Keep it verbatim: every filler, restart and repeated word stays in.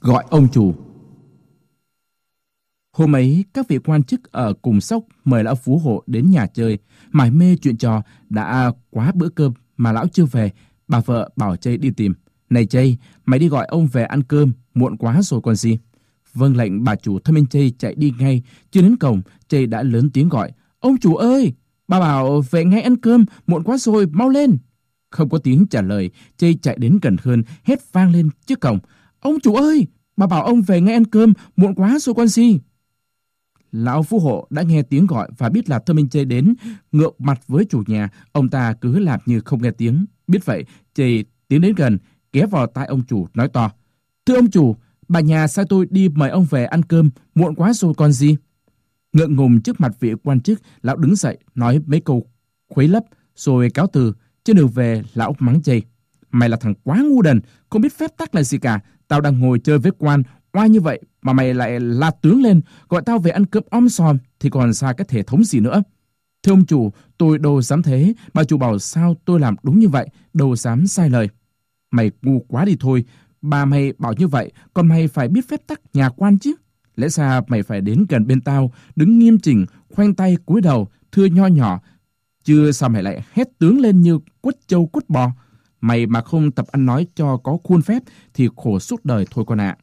Gọi ông chủ. Hôm ấy, các vị quan chức ở cùng Sóc mời lão Phú Hộ đến nhà chơi, mải mê chuyện trò. Đã quá bữa cơm mà lão chưa về. Bà vợ bảo Chây đi tìm. Này Chây, mày đi gọi ông về ăn cơm, muộn quá rồi còn gì. Vâng lệnh bà chủ, Thơm Minh Chây chạy đi ngay. Chưa đến cổng, Chây đã lớn tiếng gọi: Ông chủ ơi, bà bảo về ngay ăn cơm, muộn quá rồi, mau lên. Không có tiếng trả lời, Chây chạy đến gần hơn, hét vang lên trước cổng: Ông chủ ơi, bà bảo ông về ngay ăn cơm, muộn quá rồi con gì. Lão Phú Hộ đã nghe tiếng gọi và biết là Thơm Minh Chây đến. Ngượng mặt với chủ nhà, ông ta cứ làm như không nghe tiếng. Biết vậy, Chây tiến đến gần, ghé vào tai ông chủ nói to: Thưa ông chủ, bà nhà sai tôi đi mời ông về ăn cơm, muộn quá rồi còn gì. Ngượng ngùng trước mặt vị quan chức, lão đứng dậy nói mấy câu khuấy lấp rồi cáo từ. Trên đường về, lão mắng Chây: Mày là thằng quá ngu đần, không biết phép tắc là gì cả. Tao đang ngồi chơi với quan oai như vậy mà mày lại la tướng lên, gọi tao về ăn cơm om sòm thì còn xa cái thể thống gì nữa. Thưa ông chủ, tôi đâu dám thế, bà chủ bảo sao tôi làm đúng như vậy, đâu dám sai lời. Mày ngu quá đi thôi, bà mày bảo như vậy, còn mày phải biết phép tắc nhà quan chứ. Lẽ ra mày phải đến gần bên tao, đứng nghiêm chỉnh, khoanh tay cúi đầu, thưa nho nhỏ, chứ sao mày lại hét tướng lên như quất trâu quất bò. Mày mà không tập ăn nói cho có khuôn phép thì khổ suốt đời thôi con ạ.